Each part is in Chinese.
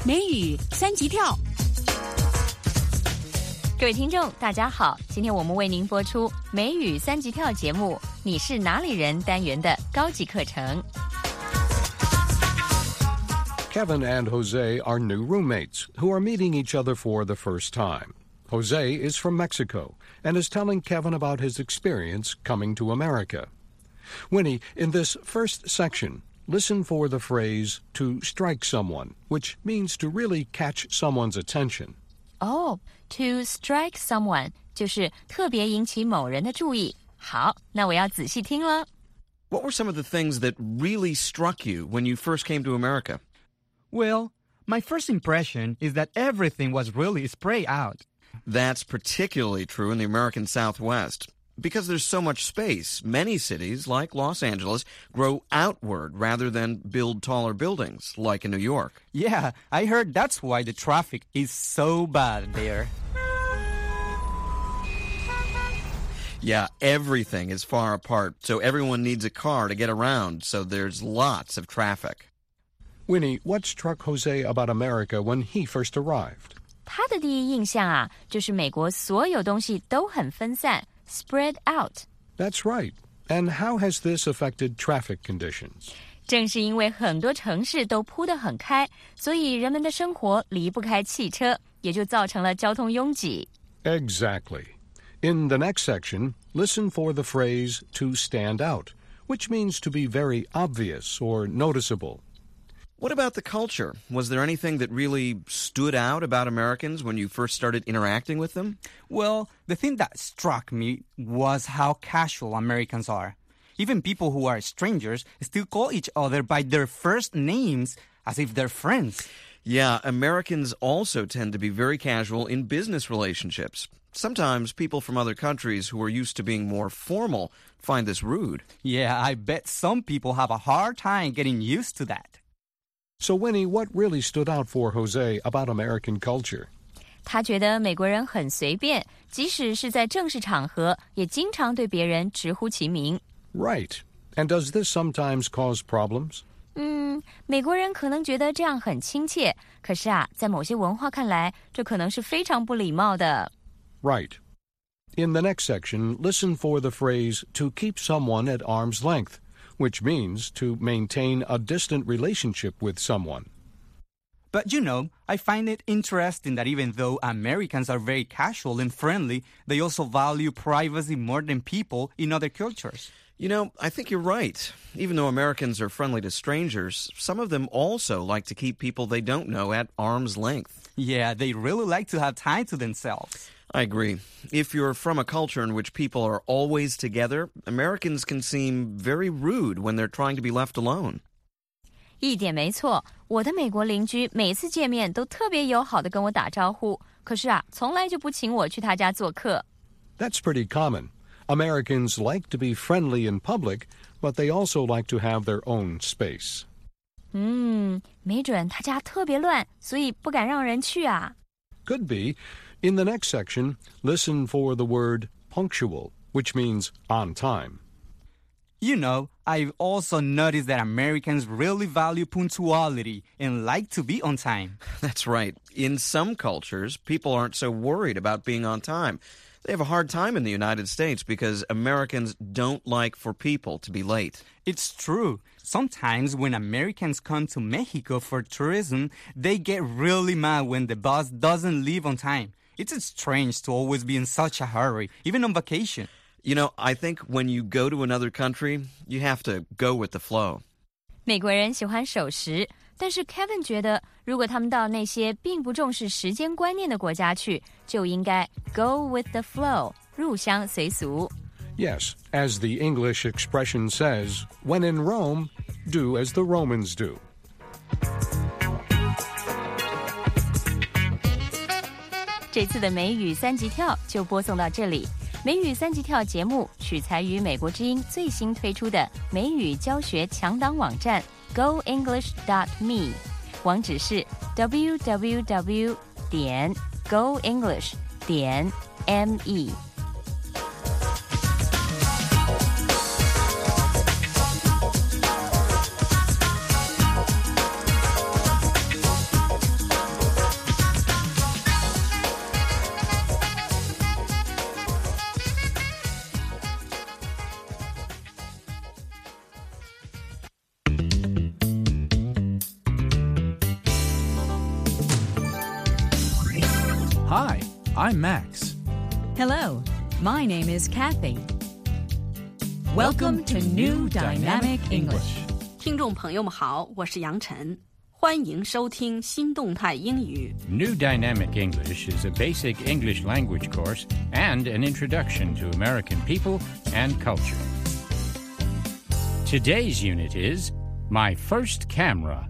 美语三级跳。 各位听众大家好，今天我们为您播出美语三级跳节目你是哪里人单元的高级课程。 Kevin and Jose are new roommates who are meeting each other for the first time. Jose is from Mexico and is telling Kevin about his experience coming to America. Winnie, in this first section, listen for the phrase to strike someone, which means to really catch someone's attention. Oh, to strike someone 就是特别引起某人的注意。好，那我要仔细听了。 What were some of the things that really struck you when you first came to America? Well, my first impression is that everything was really spread out. That's particularly true in the American Southwest. Because there's so much space, many cities, like Los Angeles, grow outward rather than build taller buildings, like in New York. Yeah, I heard that's why the traffic is so bad there. Yeah, everything is far apart, so everyone needs a car to get around, so there's lots of traffic. Winnie, what struck Jose about America when he first arrived? 他的第一印象啊，就是美国所有东西都很分散。Spread out. That's right. And how has this affected traffic conditions? 正是因为很多城市都铺得很开，所以人们的生活离不开汽车，也就造成了交通拥挤。 Exactly. In the next section, listen for the phrase to stand out, which means to be very obvious or noticeable. What about the culture? Was there anything that really stood out about Americans when you first started interacting with them? Well, the thing that struck me was how casual Americans are. Even people who are strangers still call each other by their first names as if they're friends. Yeah, Americans also tend to be very casual in business relationships. Sometimes people from other countries who are used to being more formal find this rude. Yeah, I bet some people have a hard time getting used to that. So, Winnie, what really stood out for Jose about American culture? 他觉得美国人很随便，即使是在正式场合，也经常对别人直呼其名。 Right. And does this sometimes cause problems? 美国人可能觉得这样很亲切，可是啊，在某些文化看来，这可能是非常不礼貌的。 Right. In the next section, listen for the phrase to keep someone at arm's length, which means to maintain a distant relationship with someone. But you know, I find it interesting that even though Americans are very casual and friendly, they also value privacy more than people in other cultures. You know, I think you're right. Even though Americans are friendly to strangers, some of them also like to keep people they don't know at arm's length. Yeah, they really like to have time to themselves. I agree. If you're from a culture in which people are always together, Americans can seem very rude when they're trying to be left alone. 一点没错，我的美国邻居每次见面都特别友好的跟我打招呼，可是啊，从来就不请我去他家做客。 That's pretty common. Americans like to be friendly in public, but they also like to have their own space. 没准他家特别乱，所以不敢让人去啊。 Could be. In the next section, listen for the word punctual, which means on time. You know, I've also noticed that Americans really value punctuality and like to be on time. That's right. In some cultures, people aren't so worried about being on time. They have a hard time in the United States because Americans don't like for people to be late. It's true. Sometimes when Americans come to Mexico for tourism, they get really mad when the bus doesn't leave on time. It's strange to always be in such a hurry, even on vacation. You know, I think when you go to another country, you have to go with the flow. 美国人喜欢守时，但是 Kevin 觉得，如果他们到那些并不重视时间观念的国家去，就应该 go with the flow， 入乡随俗。 Yes, as the English expression says, when in Rome, do as the Romans do. 这次的美语三级跳就播送到这里。美语三级跳节目取材于美国之音最新推出的美语教学强档网站 goenglish.me， 网址是 www.goenglish.me。 I'm Max. Hello, my name is Kathy. Welcome to New Dynamic English. 听众朋友们好，我是杨晨，欢迎收听新动态英语。 New Dynamic English is a basic English language course and an introduction to American people and culture. Today's unit is My First Camera.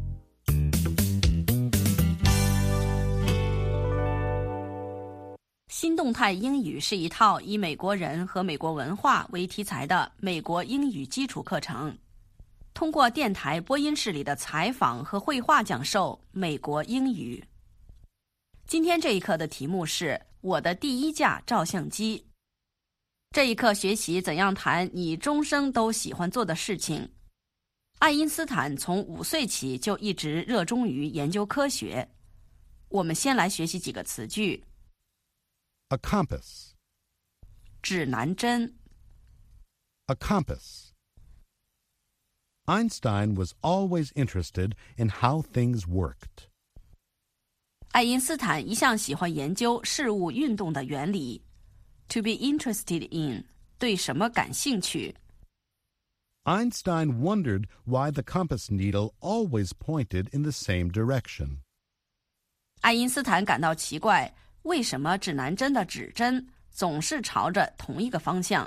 新动态英语是一套以美国人和美国文化为题材的美国英语基础课程，通过电台播音室里的采访和绘画讲授美国英语。今天这一课的题目是我的第一架照相机。这一课学习怎样谈你终生都喜欢做的事情。爱因斯坦从5岁起就一直热衷于研究科学。我们先来学习几个词句。 A compass. 指南针。 A compass. Einstein was always interested in how things worked. 爱因斯坦一向喜欢研究事物运动的原理。To be interested in 对什么感兴趣。 Einstein wondered why the compass needle always pointed in the same direction. 爱因斯坦感到奇怪，为什么指南针的指针总是朝着同一个方向。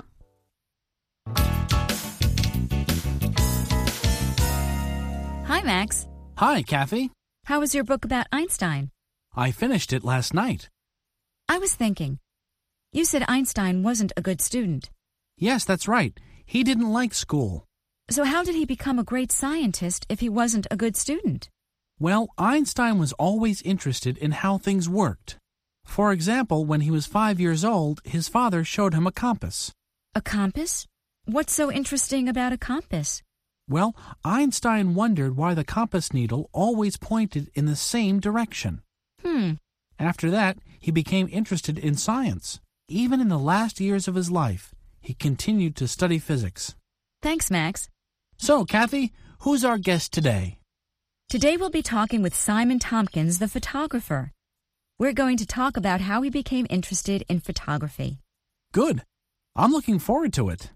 Hi, Max. Hi, Kathy. How was your book about Einstein? I finished it last night. I was thinking. You said Einstein wasn't a good student. Yes, that's right. He didn't like school. So how did he become a great scientist if he wasn't a good student? Well, Einstein was always interested in how things worked. For example, when he was 5 years old, his father showed him a compass. A compass? What's so interesting about a compass? Well, Einstein wondered why the compass needle always pointed in the same direction. After that, he became interested in science. Even in the last years of his life, he continued to study physics. Thanks, Max. So, Kathy, who's our guest today? Today we'll be talking with Simon Tompkins, the photographer. We're going to talk about how he became interested in photography. Good. I'm looking forward to it.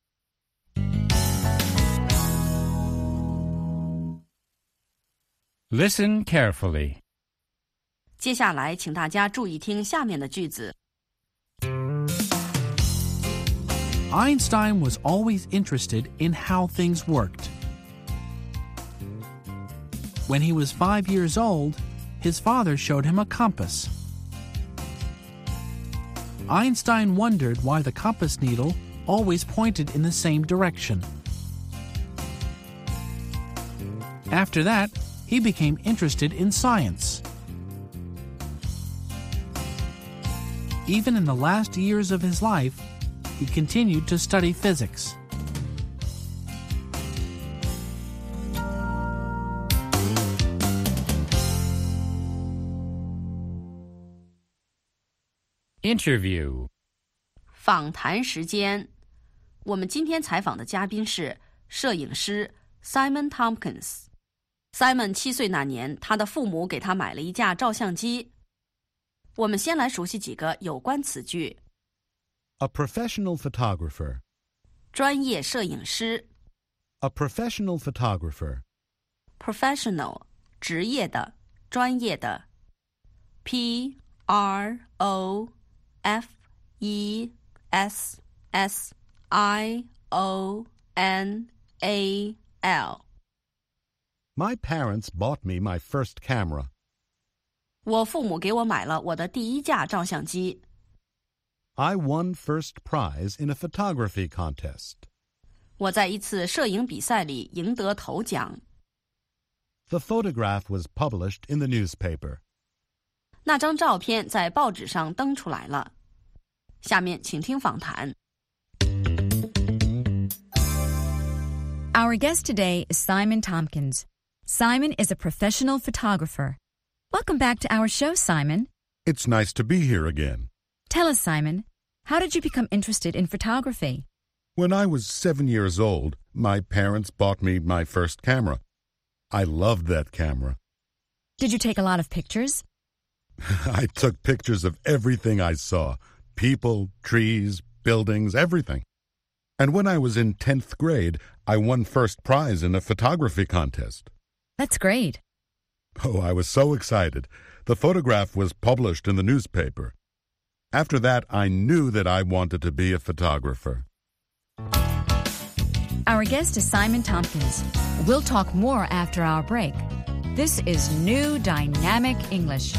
Listen carefully. 接下来请大家注意听下面的句子。 Einstein was always interested in how things worked. When he was 5 years old, his father showed him a compass. Einstein wondered why the compass needle always pointed in the same direction. After that, he became interested in science. Even in the last years of his life, he continued to study physics. Interview. 访谈时间。我们今天采访的嘉宾是摄影师 Simon Tompkins。Simon 7岁那年，他的父母给他买了一架照相机。我们先来熟悉几个有关词句。 A professional photographer. 专业摄影师。 A professional photographer. Professional 职业的、专业的。Professional My parents bought me my first camera. 我父母给我买了我的第一架照相机。 I won first prize in a photography contest. 我在一次摄影比赛里赢得头奖。 The photograph was published in the newspaper. 那张照片在报纸上登出来了。下面请听访谈。 Our guest today is Simon Tompkins. Simon is a professional photographer. Welcome back to our show, Simon. It's nice to be here again. Tell us, Simon, how did you become interested in photography? When I was 7 years old, my parents bought me my first camera. I loved that camera. Did you take a lot of pictures? I took pictures of everything I saw. People, trees, buildings, everything. And when I was in 10th grade, I won first prize in a photography contest. That's great. Oh, I was so excited. The photograph was published in the newspaper. After that, I knew that I wanted to be a photographer. Our guest is Simon Tompkins. We'll talk more after our break. This is New Dynamic English.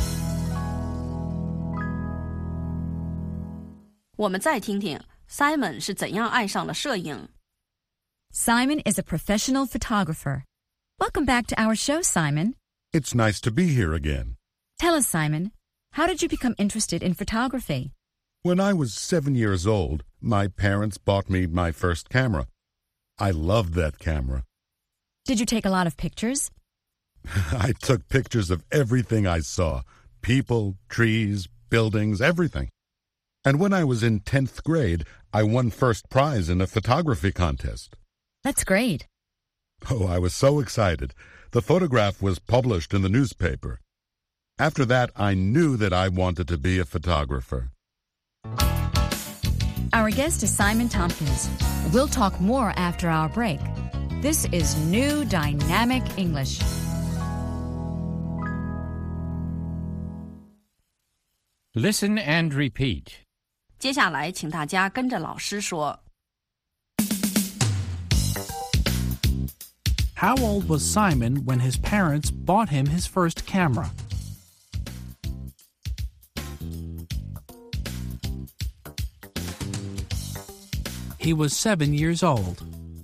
我们再听听 Simon 是怎样爱上了摄影。 Simon is a professional photographer. Welcome back to our show, Simon. It's nice to be here again. Tell us, Simon, how did you become interested in photography? When I was 7 years old, my parents bought me my first camera. I loved that camera. Did you take a lot of pictures? I took pictures of everything I saw. People, trees, buildings, everything. And when I was in 10th grade, I won first prize in a photography contest. That's great. Oh, I was so excited. The photograph was published in the newspaper. After that, I knew that I wanted to be a photographer. Our guest is Simon Tompkins. We'll talk more after our break. This is New Dynamic English. Listen and repeat. 接下来请大家跟着老师说。 How old was Simon when his parents bought him his first camera? He was 7 years old.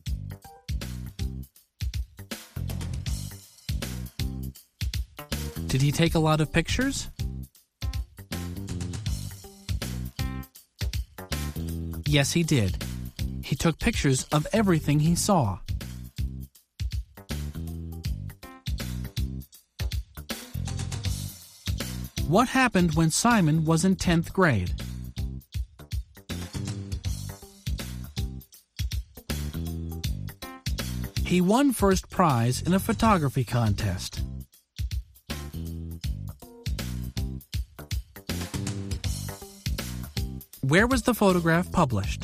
Did he take a lot of pictures? Yes, he did. He took pictures of everything he saw. What happened when Simon was in 10th grade? He won first prize in a photography contest. Where was the photograph published?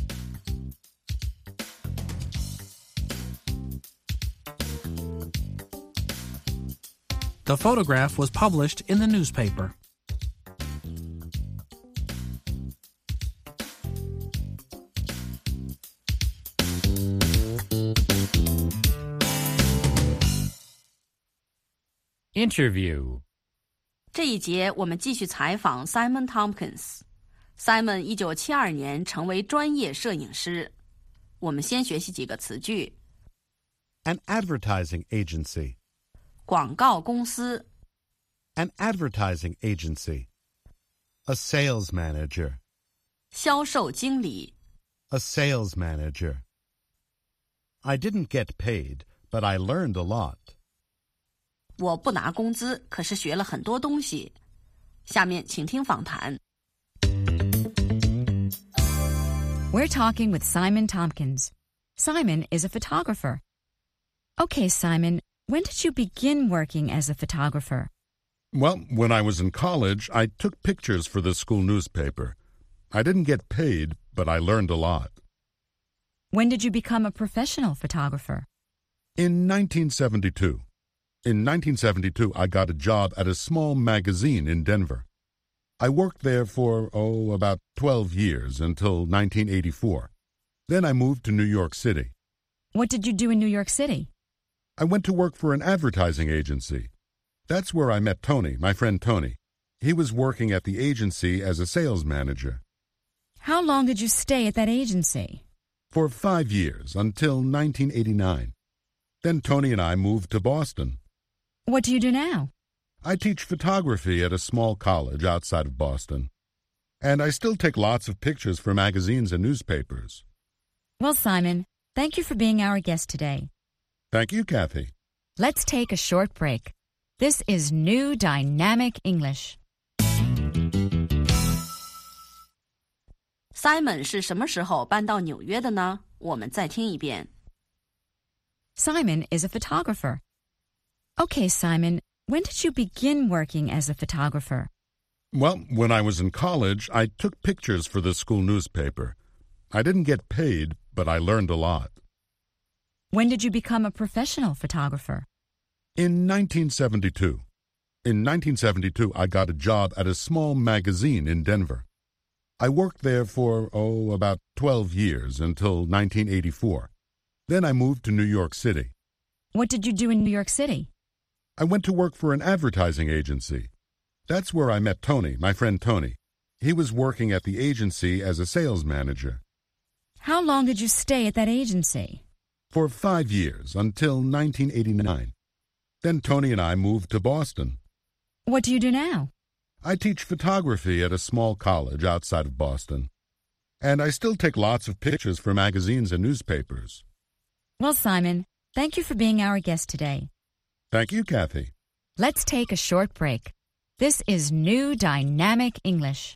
The photograph was published in the newspaper. Interview. 这一节我们继续采访 Simon Tompkins。Simon 1972年成为专业摄影师。我们先学习几个词句。 An advertising agency. 广告公司。 An advertising agency. A sales manager. 销售经理。 A sales manager. I didn't get paid, but I learned a lot. 我不拿工资，可是学了很多东西。下面请听访谈。 We're talking with Simon Tompkins. Simon is a photographer. Okay, Simon, when did you begin working as a photographer? Well, when I was in college, I took pictures for the school newspaper. I didn't get paid, but I learned a lot. When did you become a professional photographer? In 1972. In 1972, I got a job at a small magazine in Denver. I worked there for, about 12 years until 1984. Then I moved to New York City. What did you do in New York City? I went to work for an advertising agency. That's where I met Tony, my friend Tony. He was working at the agency as a sales manager. How long did you stay at that agency? For 5 years, until 1989. Then Tony and I moved to Boston. What do you do now? I teach photography at a small college outside of Boston. And I still take lots of pictures for magazines and newspapers. Well, Simon, thank you for being our guest today. Thank you, Kathy. Let's take a short break. This is New Dynamic English. Simon 是什么时候搬到纽约的呢？我们再听一遍。 Simon is a photographer. Okay, Simon, when did you begin working as a photographer? Well, when I was in college, I took pictures for the school newspaper. I didn't get paid, but I learned a lot. When did you become a professional photographer? In 1972. In 1972, I got a job at a small magazine in Denver. I worked there for, about 12 years until 1984. Then I moved to New York City. What did you do in New York City? I went to work for an advertising agency. That's where I met Tony, my friend Tony. He was working at the agency as a sales manager. How long did you stay at that agency? For 5 years, until 1989. Then Tony and I moved to Boston. What do you do now? I teach photography at a small college outside of Boston. And I still take lots of pictures for magazines and newspapers. Well, Simon, thank you for being our guest today. Thank you, Kathy. Let's take a short break. This is New Dynamic English.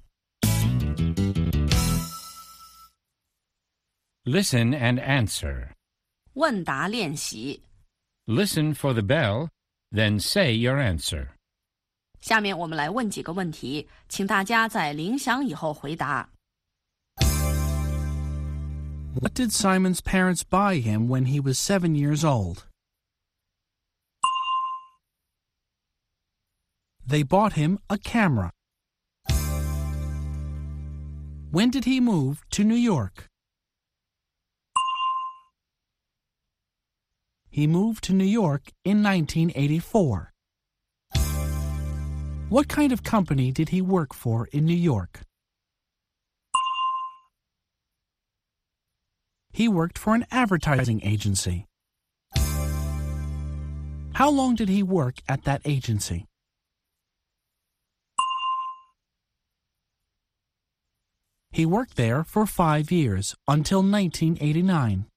Listen and answer. 问答练习。 Listen for the bell, then say your answer. 下面我们来问几个问题，请大家在铃响以后回答。 What did Simon's parents buy him when he was 7 years old? They bought him a camera. When did he move to New York? He moved to New York in 1984. What kind of company did he work for in New York? He worked for an advertising agency. How long did he work at that agency? He worked there for 5 years, until 1989.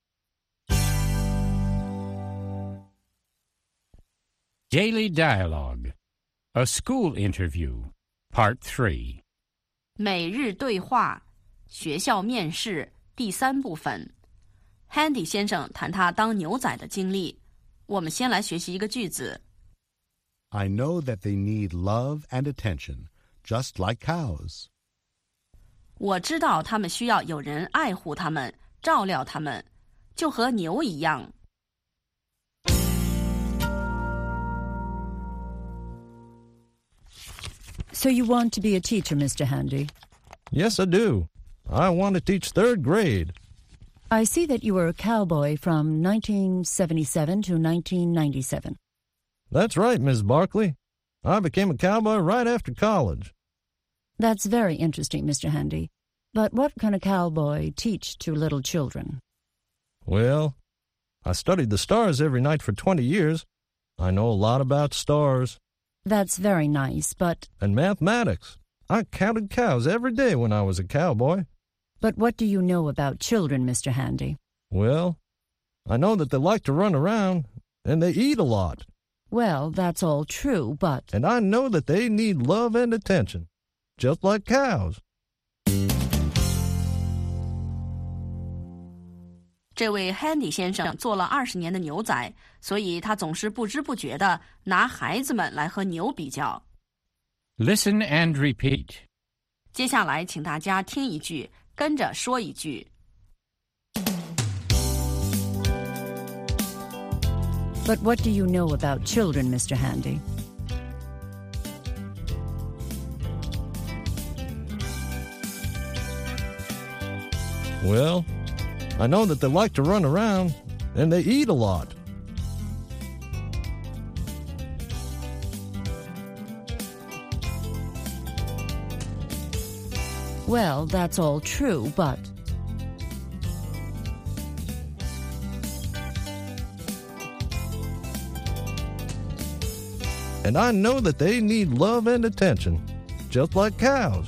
Daily Dialogue. A School Interview. Part 3. 每日对话，学校面试第3部分。Handy 先生谈他当牛仔的经历。我们先来学习一个句子。 I know that they need love and attention, just like cows. 我知道他们需要有人爱护他们，照料他们，就和牛一样。 So you want to be a teacher, Mr. Handy? Yes, I do. I want to teach 3rd grade. I see that you were a cowboy from 1977 to 1997. That's right, Miss Barkley. I became a cowboy right after college. That's very interesting, Mr. Handy. But what can a cowboy teach to little children? Well, I studied the stars every night for 20 years. I know a lot about stars. That's very nice, but... And mathematics. I counted cows every day when I was a cowboy. But what do you know about children, Mr. Handy? Well, I know that they like to run around, and they eat a lot. Well, that's all true, but... And I know that they need love and attention, just like cows. 这位 Handy 先生做了20年的牛仔，所以他总是不知不觉地拿孩子们来和牛比较。 Listen and repeat. 接下来请大家听一句，跟着说一句。 But what do you know about children, Mr. Handy? Well, I know that they like to run around, and they eat a lot. Well, that's all true, but... And I know that they need love and attention, just like cows.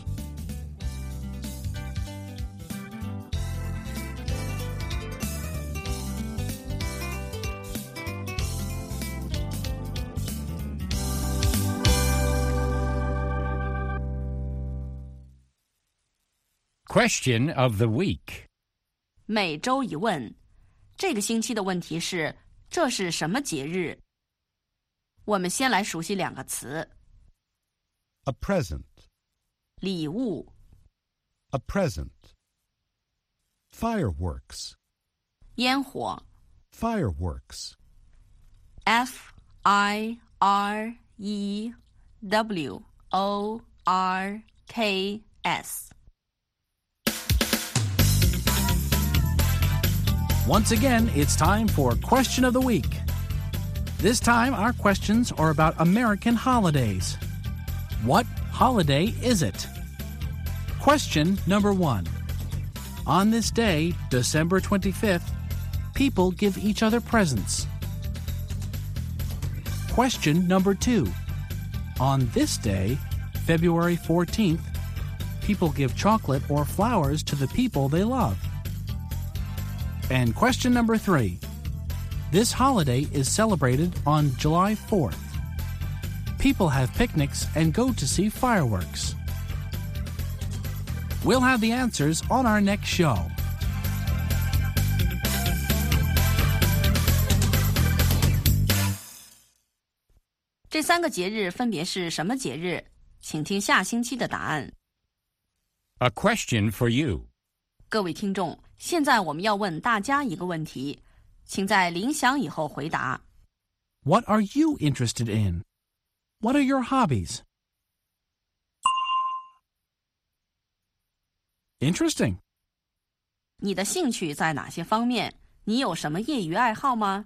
Question of the week. 每周一问，这个星期的问题是：这是什么节日？我们先来熟悉2个词。 A present. 礼物。 A present. Fireworks. 烟火。 Fireworks. Fireworks. Once again, it's time for Question of the Week. This time, our questions are about American holidays. What holiday is it? Question number 1. On this day, December 25th, people give each other presents. Question number 2. On this day, February 14th, people give chocolate or flowers to the people they love. And question number 3. This holiday is celebrated on July 4th. People have picnics and go to see fireworks. We'll have the answers on our next show. 这3个节日分别是什么节日？请听下星期的答案。 A question for you. 各位听众，现在我们要问大家一个问题，请在铃响以后回答。 What are you interested in? What are your hobbies? Interesting. 你的兴趣在哪些方面？你有什么业余爱好吗？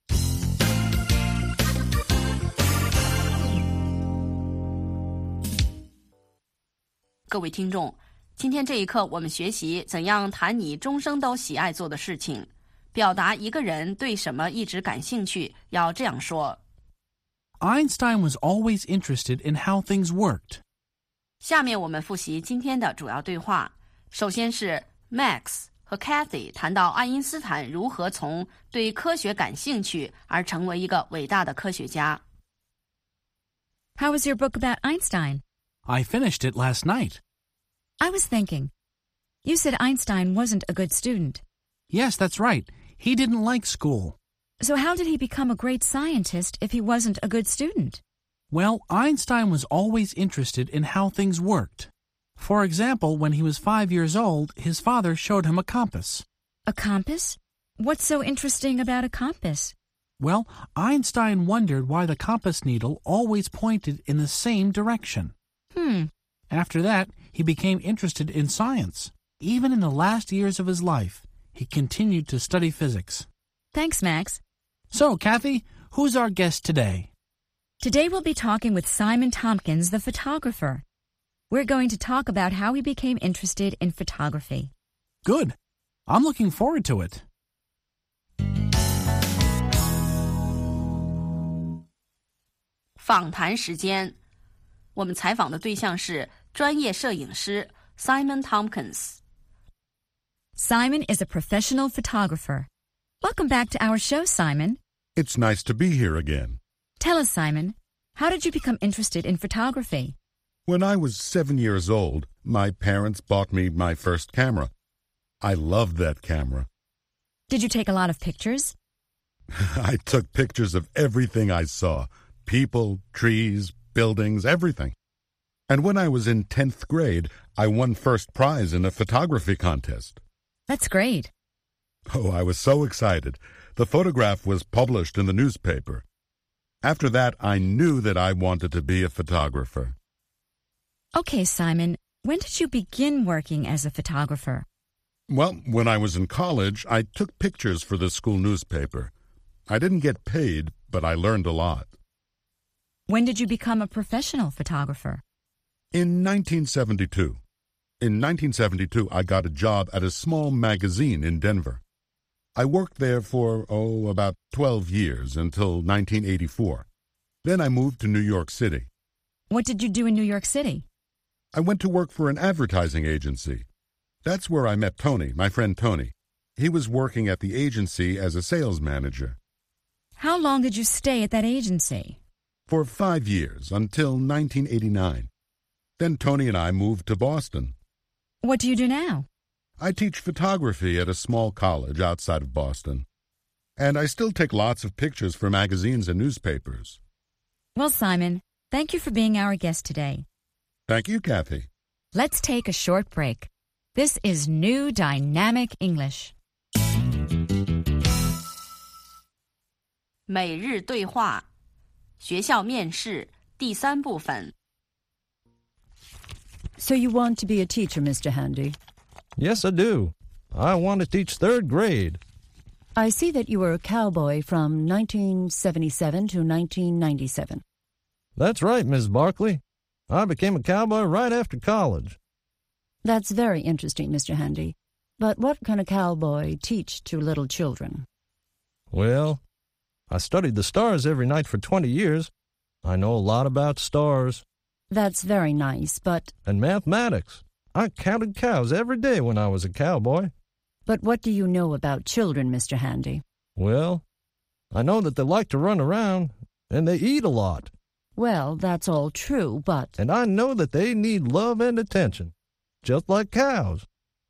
各位听众，今天这一课我们学习怎样谈你终生都喜爱做的事情。表达一个人对什么一直感兴趣，要这样说。 Einstein was always interested in how things worked. 下面我们复习今天的主要对话。首先是 Max 和 Kathy 谈到爱因斯坦如何从对科学感兴趣而成为一个伟大的科学家。 How was your book about Einstein? I finished it last night. I was thinking. You said Einstein wasn't a good student. Yes, that's right. He didn't like school. So how did he become a great scientist if he wasn't a good student? Well, Einstein was always interested in how things worked. For example, when he was 5 years old, his father showed him a compass. A compass? What's so interesting about a compass? Well, Einstein wondered why the compass needle always pointed in the same direction. After that, he became interested in science. Even in the last years of his life, he continued to study physics. Thanks, Max. So, Kathy, who's our guest today? Today we'll be talking with Simon Tompkins, the photographer. We're going to talk about how he became interested in photography. Good. I'm looking forward to it. 访谈时间，我们采访的对象是专业摄影师 Simon Tompkins。 Simon is a professional photographer. Welcome back to our show, Simon. It's nice to be here again. Tell us, Simon, how did you become interested in photography? When I was 7 years old, my parents bought me my first camera. I loved that camera. Did you take a lot of pictures? I took pictures of everything I saw. People, trees, buildings, everything. And when I was in 10th grade, I won first prize in a photography contest. That's great. Oh, I was so excited. The photograph was published in the newspaper. After that, I knew that I wanted to be a photographer. Okay, Simon, when did you begin working as a photographer? Well, when I was in college, I took pictures for the school newspaper. I didn't get paid, but I learned a lot. When did you become a professional photographer? In 1972. In 1972, I got a job at a small magazine in Denver. I worked there for, about 12 years until 1984. Then I moved to New York City. What did you do in New York City? I went to work for an advertising agency. That's where I met Tony, my friend Tony. He was working at the agency as a sales manager. How long did you stay at that agency? For 5 years, until 1989. Then Tony and I moved to Boston. What do you do now? I teach photography at a small college outside of Boston. And I still take lots of pictures for magazines and newspapers. Well, Simon, thank you for being our guest today. Thank you, Kathy. Let's take a short break. This is New Dynamic English. 每日对话学校面试第3部分。 So you want to be a teacher, Mr. Handy? Yes, I do. I want to teach 3rd grade. I see that you were a cowboy from 1977 to 1997. That's right, Miss Barkley. I became a cowboy right after college. That's very interesting, Mr. Handy. But what can a cowboy teach to little children? Well, I studied the stars every night for 20 years. I know a lot about stars. That's very nice, but... And mathematics. I counted cows every day when I was a cowboy. But what do you know about children, Mr. Handy? Well, I know that they like to run around, and they eat a lot. Well, that's all true, but... And I know that they need love and attention, just like cows.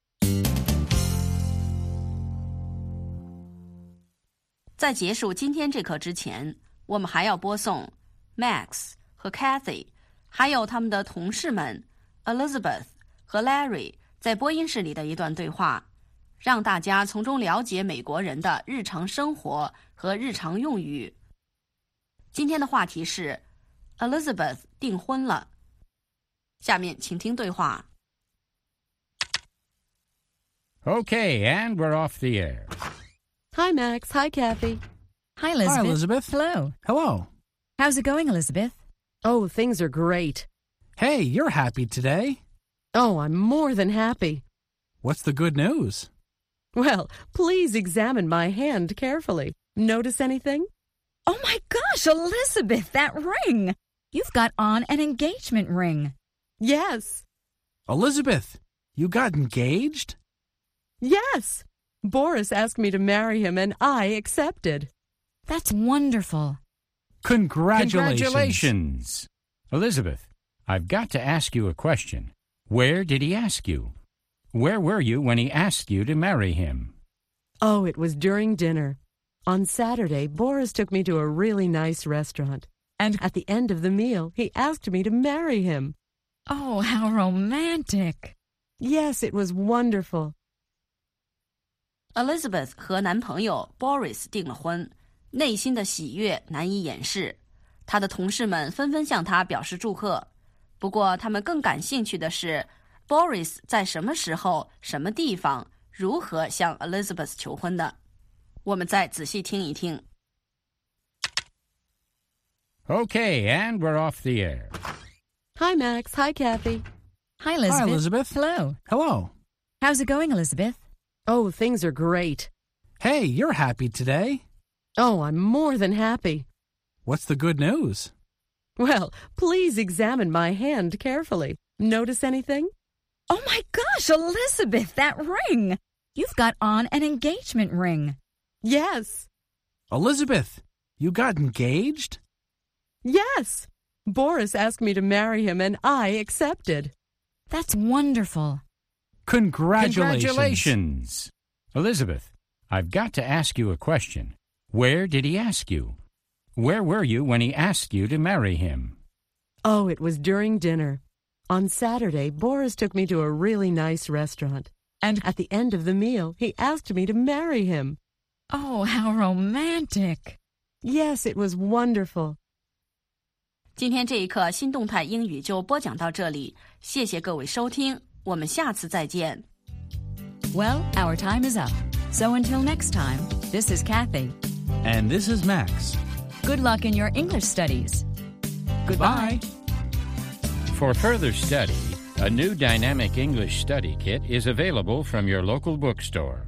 在结束今天这课之前，我们还要播送 Max 和 Kathy 还有他们的同事们 Elizabeth 和 Larry 在播音室里的一段对话，让大家从中了解美国人的日常生活和日常用语。今天的话题是 Elizabeth 订婚了。下面请听对话。 Okay, and we're off the air. Hi, Max. Hi, Kathy. Hi, Elizabeth. Hi, Elizabeth. Hello. Hello. How's it going, Elizabeth? Oh, things are great. Hey, you're happy today. Oh, I'm more than happy. What's the good news? Well, please examine my hand carefully. Notice anything? Oh my gosh, Elizabeth, that ring! You've got on an engagement ring. Yes. Elizabeth, you got engaged? Yes. Boris asked me to marry him and I accepted. That's wonderful. Congratulations. Elizabeth, I've got to ask you a question. Where did he ask you? Where were you when he asked you to marry him? Oh, it was during dinner. On Saturday, Boris took me to a really nice restaurant. And at the end of the meal, he asked me to marry him. Oh, how romantic. Yes, it was wonderful. Elizabeth 和男朋友 Boris 订了婚，内心的喜悦难以掩饰。她的同事们纷纷向她表示祝贺。不过，他们更感兴趣的是 Boris 在什么时候、什么地方、如何向 Elizabeth 求婚的。我们再仔细听一听。 Okay, and we're off the air. Hi, Max. Hi, Kathy. Hi, Elizabeth. Hi, Elizabeth. Hello. Hello. How's it going, Elizabeth? Oh, things are great. Hey, you're happy today. Oh, I'm more than happy. What's the good news? Well, please examine my hand carefully. Notice anything? Oh my gosh, Elizabeth, that ring! You've got on an engagement ring. Yes. Elizabeth, you got engaged? Yes. Boris asked me to marry him and I accepted. That's wonderful. Congratulations. Elizabeth, I've got to ask you a question. Where did he ask you? Where were you when he asked you to marry him? Oh, it was during dinner. On Saturday, Boris took me to a really nice restaurant. And at the end of the meal, he asked me to marry him. Oh, how romantic. Yes, it was wonderful. 今天这一课新动态英语就播讲到这里，谢谢各位收听，我们下次再见。 Well, our time is up. So until next time, this is Kathy. And this is Max. Good luck in your English studies. Goodbye. For further study, a new dynamic English study kit is available from your local bookstore.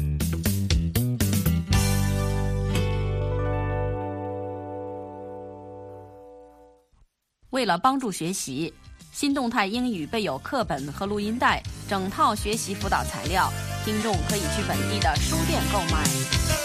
为了帮助学习，新动态英语备有课本和录音带，整套学习辅导材料，听众可以去本地的书店购买。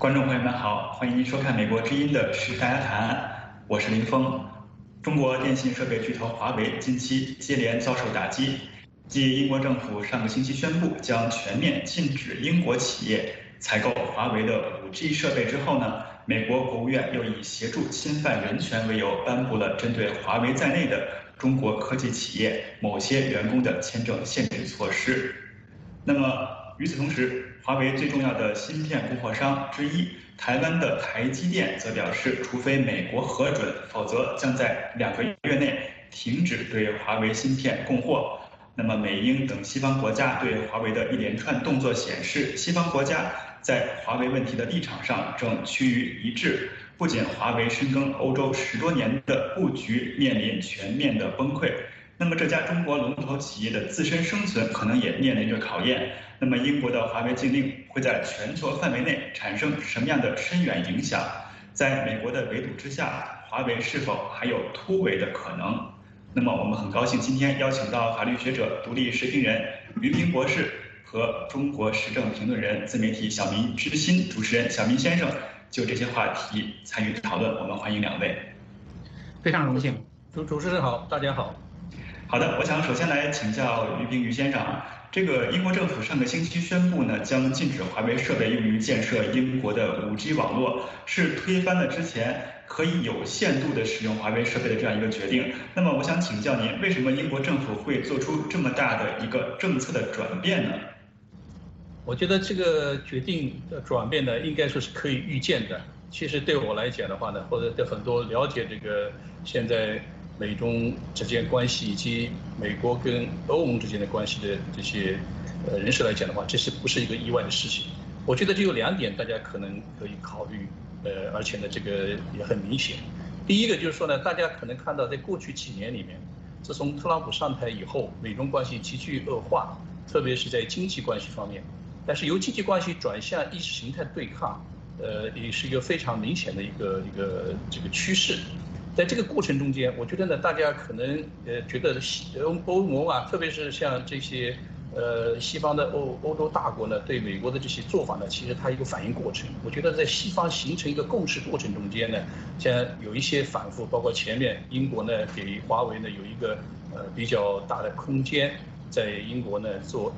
观众朋友们好，欢迎您收看美国之音的时事大家谈，我是林峰。中国电信设备巨头华为近期接连遭受打击，继英国政府上个星期宣布将全面禁止英国企业采购华为的 5G 设备之后呢，美国国务院又以协助侵犯人权为由，颁布了针对华为在内的中国科技企业某些员工的签证限制措施。那么与此同时，华为最重要的芯片供货商之一台湾的台积电则表示，除非美国核准，否则将在2个月内停止对华为芯片供货。那么美英等西方国家对华为的一连串动作显示，西方国家在华为问题的立场上正趋于一致。不仅华为深耕欧洲10多年的布局面临全面的崩溃，那么这家中国龙头企业的自身生存可能也面临着考验。那么英国的华为禁令会在全球范围内产生什么样的深远影响？在美国的围堵之下，华为是否还有突围的可能？那么我们很高兴今天邀请到法律学者、独立时评人于平博士和中国时政评论人、自媒体小民之心主持人小民先生就这些话题参与讨论。我们欢迎2位。 非常荣幸。 主持人好，大家好。 好的，我想首先来请教于平于先生啊，这个英国政府上个星期宣布呢，将禁止华为设备用于建设英国的5G 网络，是推翻了之前可以有限度的使用华为设备的这样一个决定。那么我想请教您，为什么英国政府会做出这么大的一个政策的转变呢？ 我觉得这个决定的转变呢，应该说是可以预见的。其实对我来讲的话呢，或者对很多了解这个现在美中之间关系以及美国跟欧盟之间的关系的这些人士来讲的话，这是不是一个意外的事情？我觉得这有2点大家可能可以考虑，而且呢这个也很明显。第一个就是说呢，大家可能看到在过去几年里面，自从特朗普上台以后，美中关系急剧恶化，特别是在经济关系方面。但是由经济关系转向意识形态对抗，也是一个非常明显的一个这个趋势。在这个过程中间，我觉得呢，大家可能觉得欧盟啊，特别是像这些西方的欧洲大国呢，对美国的这些做法呢，其实它有一个反应过程。我觉得在西方形成一个共识过程中间呢，像有一些反复，包括前面英国呢给华为呢有一个比较大的空间。在英国呢做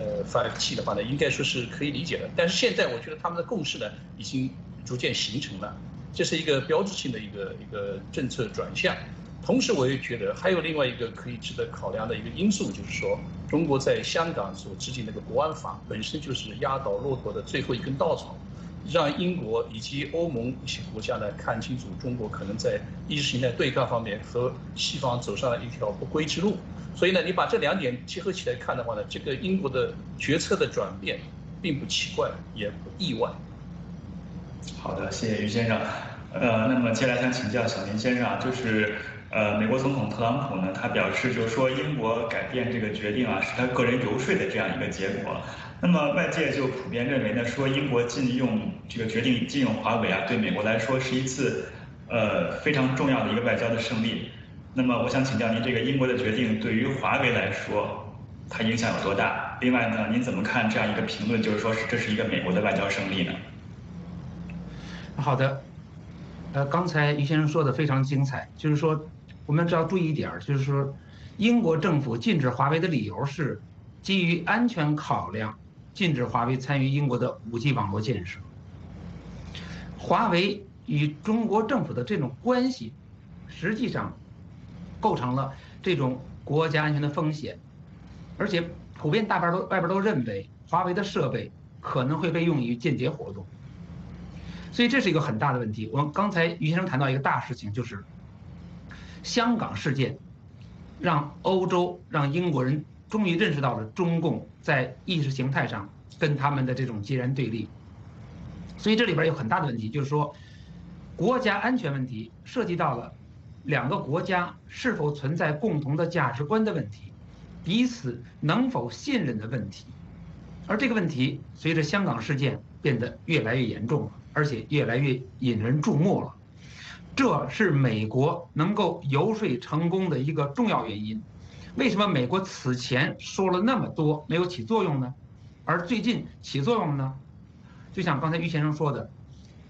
5G 的话呢，应该说是可以理解的。但是现在我觉得他们的共识呢已经逐渐形成了，这是一个标志性的一个政策转向。同时我也觉得还有另外一个可以值得考量的一个因素，就是说中国在香港所制定那个国安法本身就是压倒骆驼的最后一根稻草，让英国以及欧盟一些国家呢看清楚中国可能在意识形态对抗方面和西方走上了一条不归之路。所以呢，你把这2点结合起来看的话呢，这个英国的决策的转变并不奇怪，也不意外。 好的，谢谢于先生。那么接下来想请教小林先生啊，就是美国总统特朗普呢，他表示就是说英国改变这个决定啊，是他个人游说的这样一个结果。那么外界就普遍认为呢，说英国禁用这个决定禁用华为啊，对美国来说是一次非常重要的一个外交的胜利。那么我想请教您，这个英国的决定对于华为来说，它影响有多大？另外呢，您怎么看这样一个评论，就是说这是一个美国的外交胜利呢？ 好的，刚才于先生说的非常精彩，就是说我们只要注意一点，就是说英国政府禁止华为的理由是基于安全考量，禁止华为参与英国的5G 网络建设。华为与中国政府的这种关系，实际上构成了这种国家安全的风险，而且普遍外边都认为华为的设备可能会被用于间谍活动，所以这是一个很大的问题。我们刚才于先生谈到一个大事情，就是香港事件，让欧洲、让英国人终于认识到了中共在意识形态上跟他们的这种截然对立。所以这里边有很大的问题，就是说国家安全问题涉及到了2个国家是否存在共同的价值观的问题，彼此能否信任的问题。而这个问题随着香港事件变得越来越严重了，而且越来越引人注目了。这是美国能够游说成功的一个重要原因。为什么美国此前说了那么多没有起作用呢？而最近起作用呢？就像刚才于先生说的，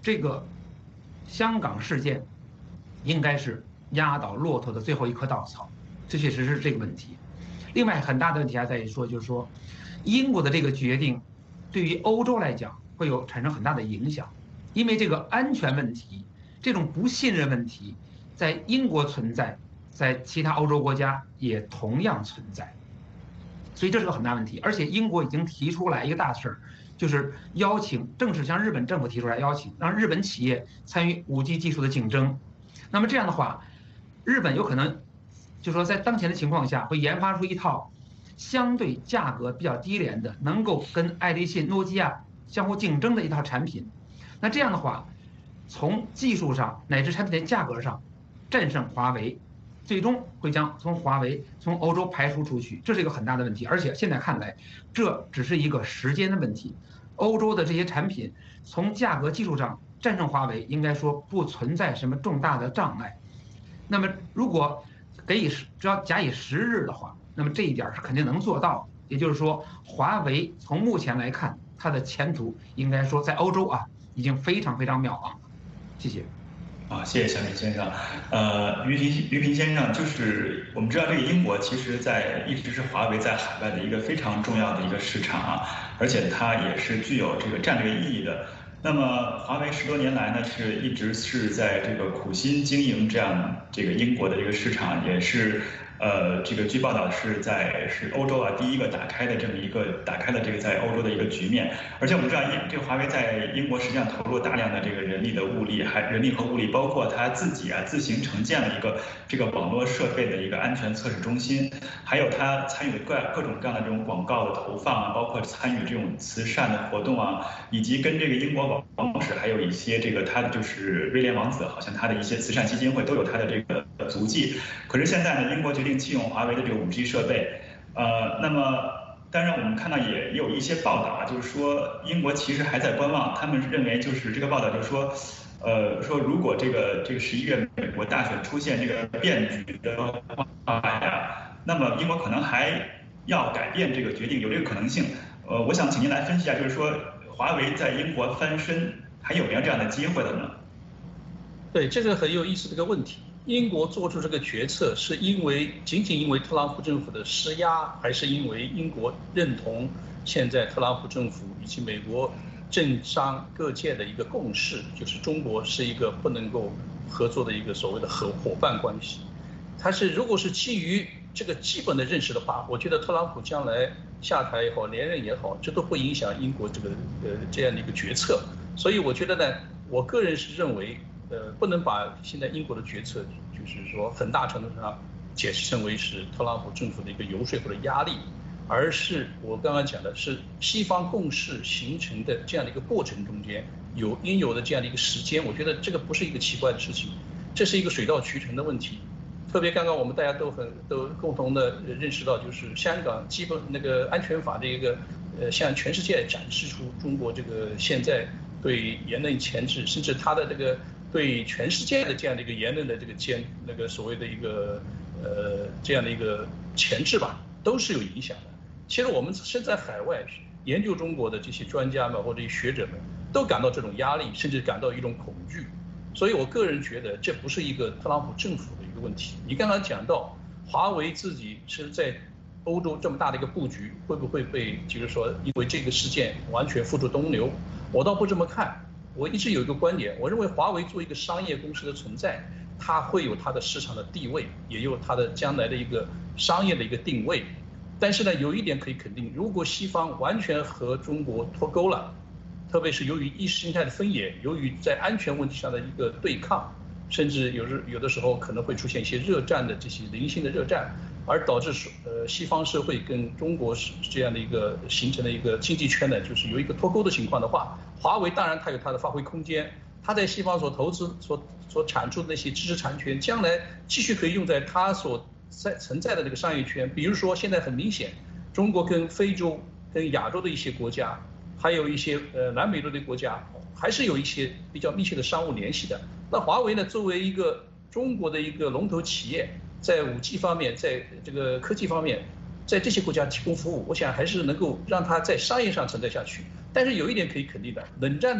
这个香港事件应该是压倒骆驼的最后一棵稻草，这确实是这个问题。另外很大的问题还在于说，就是说英国的这个决定对于欧洲来讲会产生很大的影响，因为这个安全问题，这种不信任问题在英国存在，在其他欧洲国家也同样存在，所以这是个很大问题。而且英国已经提出来一个大事儿，就是正式向日本政府提出来邀请，让日本企业参与5G 技术的竞争。那么这样的话，日本有可能就是说在当前的情况下会研发出一套相对价格比较低廉的，能够跟爱立信、诺基亚相互竞争的一套产品。那这样的话，从技术上乃至产品的价格上战胜华为，最终会将华为从欧洲排除出去，这是一个很大的问题。而且现在看来，这只是一个时间的问题。欧洲的这些产品从价格技术上战胜华为，应该说不存在什么重大的障碍。那么如果只要假以时日的话，那么这一点是肯定能做到。也就是说，华为从目前来看，它的前途应该说在欧洲已经非常非常渺茫了。谢谢。 谢谢小米先生。于平先生，就是我们知道这个英国其实一直是华为在海外的一个非常重要的一个市场而且它也是具有这个战略意义的。那么华为10多年来呢，一直是在这个苦心经营这个英国的这个市场，也是这个据报道是欧洲第一个打开了这个在欧洲的一个局面。而且我们知道这个华为在英国实际上投入大量的这个人力和物力，包括它自己自行承建了一个这个网络设备的一个安全测试中心，还有它参与各种各样的这种广告的投放包括参与这种慈善的活动以及跟这个英国王室还有一些他的就是威廉王子，好像他的一些慈善基金会都有他的这个足迹。可是现在呢，英国决定弃用华为的这个5G 设备，那么当然我们看到也有一些报道就是说英国其实还在观望，他们认为就是这个报道就是说，说如果这个11月美国大选出现这个变局的话那么英国可能还要改变这个决定，有这个可能性。我想请您来分析一下，就是说华为在英国翻身还有没有这样的机会的呢？ 对，这个很有意思的一个问题。英国做出这个决策是仅仅因为特朗普政府的施压，还是因为英国认同现在特朗普政府以及美国政商各界的一个共识，就是中国是一个不能够合作的一个所谓的伙伴关系？如果是基于这个基本的认识的话，我觉得特朗普将来下台也好，连任也好，这都会影响英国这样的一个决策。所以我觉得呢，我个人是认为，不能把现在英国的决策，就是说很大程度上解释成为是特朗普政府的一个游说或者压力，而是我刚刚讲的是西方共识形成的这样的一个过程中间应有的这样的一个时间。我觉得这个不是一个奇怪的事情，这是一个水到渠成的问题。特别刚刚我们大家都共同的认识到，就是香港基本安全法的一个向全世界展示出中国这个现在对言论前置，甚至它的这个对全世界的这样的一个言论的这个所谓的一个这样的一个前置吧，都是有影响的。其实我们身在海外研究中国的这些专家们或者学者们都感到这种压力，甚至感到一种恐惧。所以我个人觉得这不是一个特朗普政府的一个问题。你刚刚讲到华为自己是在欧洲这么大的一个布局，会不会被就是说因为这个事件完全付诸东流？我倒不这么看。我一直有一个观点，我认为华为作为一个商业公司的存在，它会有它的市场的地位，也有它的将来的一个商业的一个定位。但是呢，有一点可以肯定，如果西方完全和中国脱钩了，特别是由于意识形态的分野，由于在安全问题上的一个对抗，甚至有的时候可能会出现一些热战的这些零星的热战，而导致西方社会跟中国这样的一个形成的一个经济圈呢，就是有一个脱钩的情况的话，华为当然它有它的发挥空间，它在西方所投资所产出的那些知识产权，将来继续可以用在它所存在的这个商业圈。比如说现在很明显，中国跟非洲、跟亚洲的一些国家，还有一些南美洲的国家，还是有一些比较密切的商务联系的。那华为呢，作为一个中国的一个龙头企业，在5G方面，在这个科技方面，在这些国家提供服务，我想还是能够让它在商业上存在下去。但是有一点可以肯定的，冷战的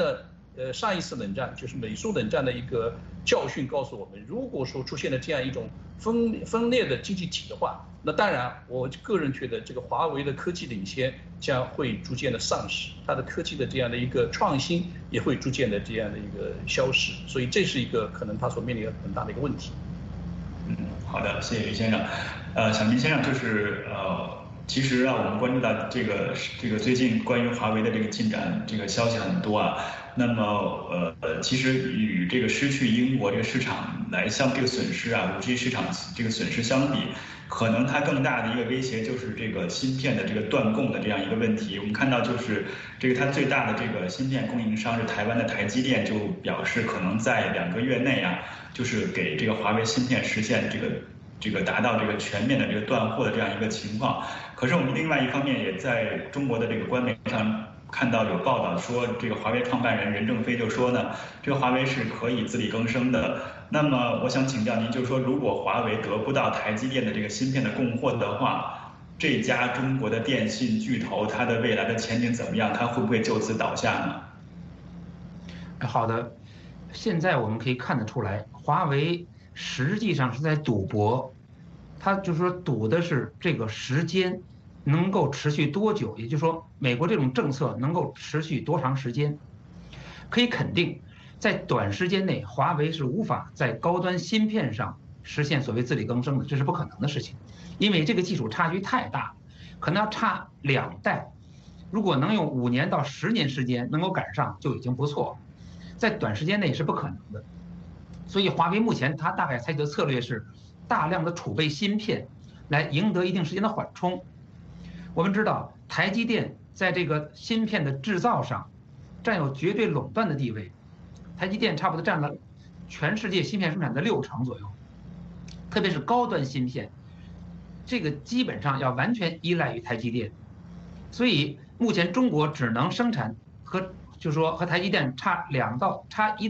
上一次冷战就是美苏冷战的一个教训告诉我们，如果说出现了这样一种分裂的经济体的话，那当然我个人觉得这个华为的科技领先将会逐渐的丧失，它的科技的这样的一个创新也会逐渐的这样的一个消失，所以这是一个可能它所面临的很大的一个问题。 好的，谢谢于先生。小明先生，就是其实我们关注到这个最近关于华为的这个进展，这个消息很多啊。那么其实与这个失去英国这个市场来这个损失啊，5G 市场这个损失相比，可能它更大的一个威胁就是这个芯片的这个断供的这样一个问题。我们看到就是它最大的这个芯片供应商是台湾的台积电，就表示可能在2个月内啊，就是给这个华为芯片实现这个达到这个全面的这个断货的这样一个情况。可是我们另外一方面也在中国的这个官媒上看到有报道说，这个华为创办人任正非就说呢，这个华为是可以自力更生的。那么我想请教您，就是说如果华为得不到台积电的这个芯片的供货的话，这家中国的电信巨头它的未来的前景怎么样？它会不会就此倒下呢？ 好的，现在我们可以看得出来，华为实际上是在赌博，他就是说赌的是这个时间能够持续多久，也就是说美国这种政策能够持续多长时间。可以肯定，在短时间内，华为是无法在高端芯片上实现所谓自力更生的，这是不可能的事情，因为这个技术差距太大，可能要差2代，如果能用5年到10年时间能够赶上就已经不错，在短时间内是不可能的。所以华为目前它大概采取的策略是大量的储备芯片，来赢得一定时间的缓冲。我们知道台积电在这个芯片的制造上占有绝对垄断的地位，台积电差不多占了全世界芯片生产的60%左右，特别是高端芯片，这个基本上要完全依赖于台积电。所以目前中国只能生产就是说和台积电差1到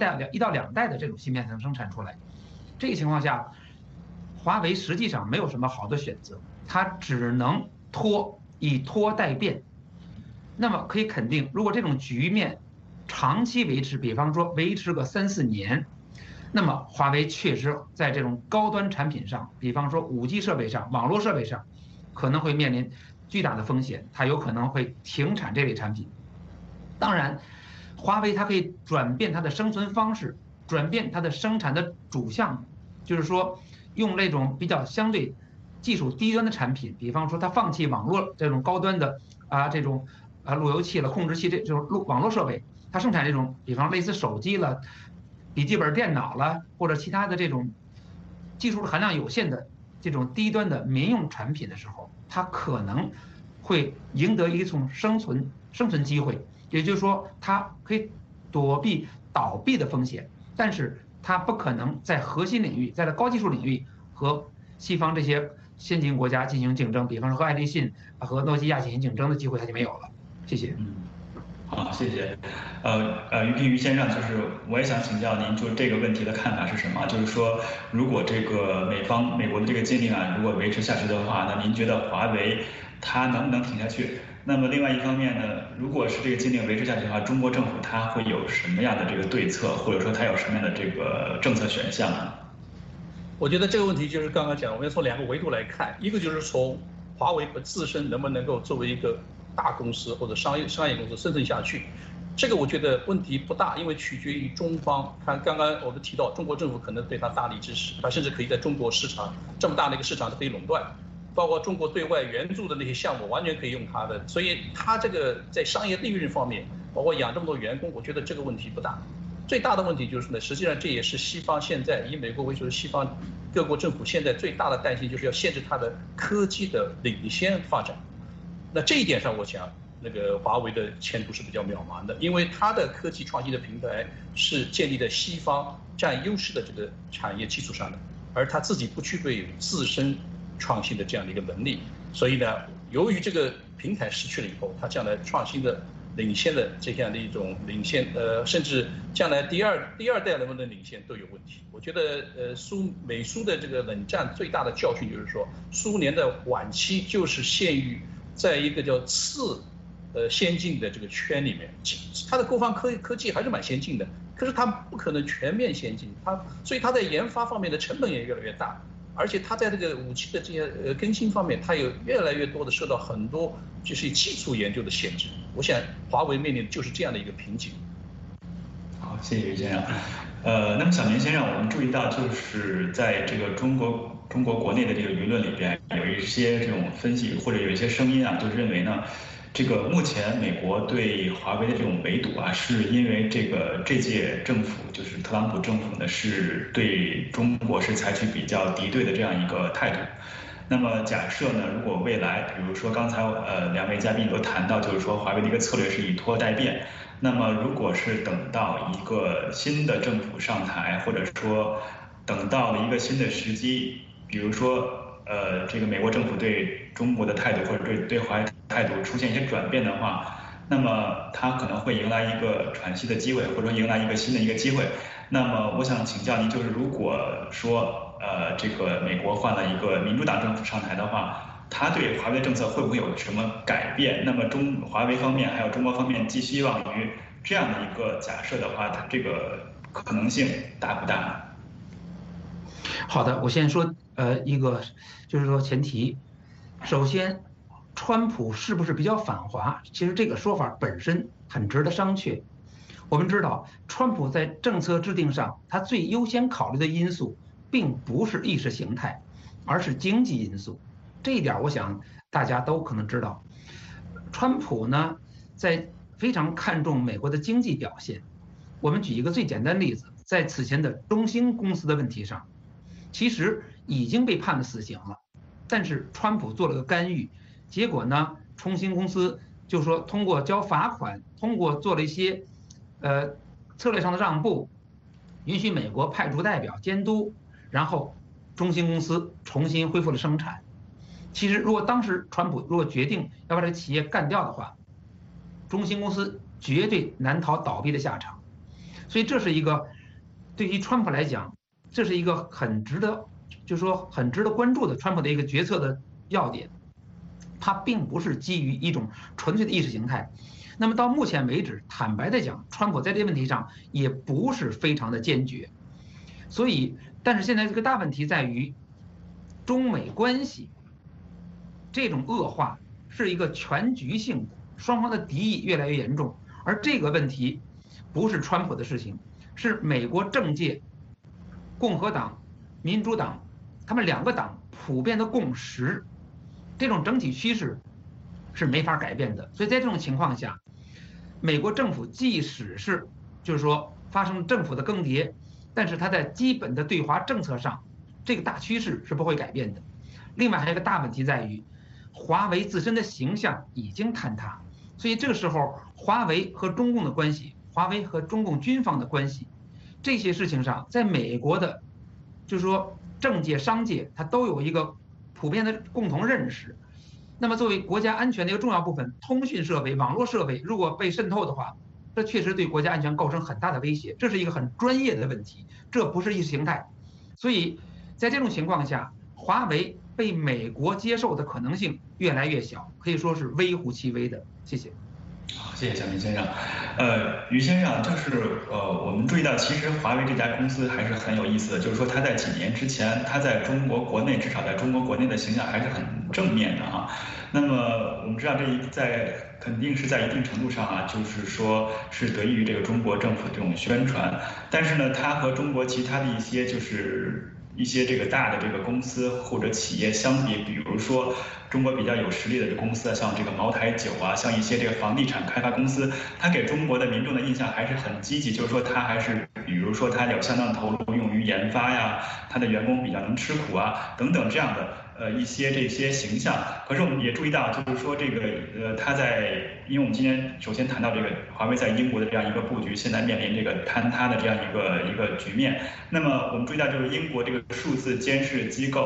2代的这种芯片才能生产出来。这个情况下，华为实际上没有什么好的选择，它只能以拖代变。那么可以肯定，如果这种局面长期维持，比方说维持个3、4年，那么华为确实在这种高端产品上，比方说5G 设备上、网络设备上，可能会面临巨大的风险，它有可能会停产这类产品。当然，华为它可以转变它的生存方式，转变它的生产的主项目，就是说用那种比较相对技术低端的产品，比方说它放弃网络这种高端的这种路由器了、控制器这种网络设备，它生产这种比方类似手机了、笔记本电脑了，或者其他的这种技术含量有限的这种低端的民用产品的时候，它可能会赢得一种生存机会。也就是说，它可以躲避倒闭的风险，但是它不可能在核心领域，在高技术领域和西方这些先进国家进行竞争，比方说和爱立信、和诺基亚进行竞争的机会，它就没有了。谢谢。 好，谢谢。于先生，就是我也想请教您，就这个问题的看法是什么？就是说，如果这个美国的这个禁令如果维持下去的话，那您觉得华为它能不能挺下去？那么另外一方面呢，如果是这个禁令维持下去的话，中国政府它会有什么样的这个对策，或者说它有什么样的这个政策选项呢？ 我觉得这个问题就是刚刚讲，我们要从2个维度来看，一个就是从华为自身能不能够作为一个大公司或者商业公司生存下去，这个我觉得问题不大，因为取决于中方。看刚刚我们提到，中国政府可能对它大力支持，它甚至可以在中国市场这么大的一个市场可以垄断。包括中国对外援助的那些项目，完全可以用它的，所以它这个在商业利润方面，包括养这么多员工，我觉得这个问题不大。最大的问题就是呢，实际上这也是西方现在以美国为主的西方各国政府现在最大的担心，就是要限制它的科技的领先发展。那这一点上，我想那个华为的前途是比较渺茫的，因为它的科技创新的平台是建立在西方占优势的这个产业基础上的，而它自己不具备有自身创新的这样的一个能力，所以呢，由于这个平台失去了以后，它将来创新的领先的这样的一种领先，甚至将来第二代能不能领先都有问题。我觉得美苏的这个冷战最大的教训就是说，苏联的晚期就是陷于在一个叫次先进的这个圈里面，它的国防科技还是蛮先进的，可是它不可能全面先进，所以它在研发方面的成本也越来越大，而且它在这个武器的这些更新方面，它有越来越多的受到很多就是技术研究的限制。我想华为面临的就是这样的一个瓶颈。 好，谢谢于先生。那么小明先生，我们注意到就是在这个中国国内的这个舆论里边，有一些这种分析或者有一些声音啊，就认为呢，这个目前美国对华为的这种围堵啊，是因为这届政府就是特朗普政府呢，是对中国是采取比较敌对的这样一个态度。那么假设呢，如果未来，比如说刚才两位嘉宾都谈到，就是说华为的一个策略是以拖代变。那么，如果是等到一个新的政府上台，或者说等到了一个新的时机，比如说这个美国政府对中国的态度或者对华为态度出现一些转变的话，那么它可能会迎来一个喘息的机会，或者说迎来一个新的一个机会。那么我想请教您，就是如果说这个美国换了一个民主党政府上台的话，他对华为的政策会不会有什么改变？那么华为方面还有中国方面寄希望于这样的一个假设的话，它这个可能性大不大呢？ 好的，我先说一个，就是说前提，首先，川普是不是比较反华？其实这个说法本身很值得商榷。我们知道，川普在政策制定上，他最优先考虑的因素并不是意识形态，而是经济因素。这一点我想大家都可能知道，川普呢在非常看重美国的经济表现。我们举一个最简单的例子，在此前的中兴公司的问题上，其实已经被判了死刑了，但是川普做了个干预，结果呢，中兴公司就说通过交罚款，通过做了一些策略上的让步，允许美国派出代表监督，然后中兴公司重新恢复了生产。其实，如果当时川普如果决定要把这个企业干掉的话，中兴公司绝对难逃倒闭的下场。所以这是一个对于川普来讲，这是一个很值得关注的川普的一个决策的要点。它并不是基于一种纯粹的意识形态。那么到目前为止，坦白的讲，川普在这个问题上也不是非常的坚决。所以，但是现在这个大问题在于，中美关系这种恶化是一个全局性的，双方的敌意越来越严重，而这个问题不是川普的事情，是美国政界共和党、民主党他们两个党普遍的共识，这种整体趋势是没法改变的。所以在这种情况下，美国政府即使是就是说发生政府的更迭，但是它在基本的对华政策上，这个大趋势是不会改变的。另外还有一个大问题在于，华为自身的形象已经坍塌，所以这个时候华为和中共的关系，华为和中共军方的关系，这些事情上，在美国的就是说政界商界它都有一个普遍的共同认识。那么作为国家安全的一个重要部分，通讯设备、网络设备如果被渗透的话，这确实对国家安全构成很大的威胁，这是一个很专业的问题，这不是意识形态。所以在这种情况下，华为被美国接受的可能性越来越小，可以说是微乎其微的。谢谢。 好，谢谢小明先生。于先生，就是我们注意到，其实华为这家公司还是很有意思的，就是说它在几年之前，它在中国国内，至少在中国国内的形象还是很正面的啊。那么我们知道，肯定是在一定程度上啊，就是说是得益于这个中国政府的这种宣传，但是呢，它和中国其他的一些这个大的这个公司或者企业相比，比如说中国比较有实力的这个公司啊，像这个茅台酒啊，像一些这个房地产开发公司，它给中国的民众的印象还是很积极，就是说它还是，比如说它有相当投入用于研发呀，它的员工比较能吃苦啊，等等这样的一些这些形象。可是我们也注意到，就是说这个它因为我们今天首先谈到这个华为在英国的这样一个布局，现在面临这个坍塌的这样一个局面。那么我们注意到，就是英国这个数字监视机构啊，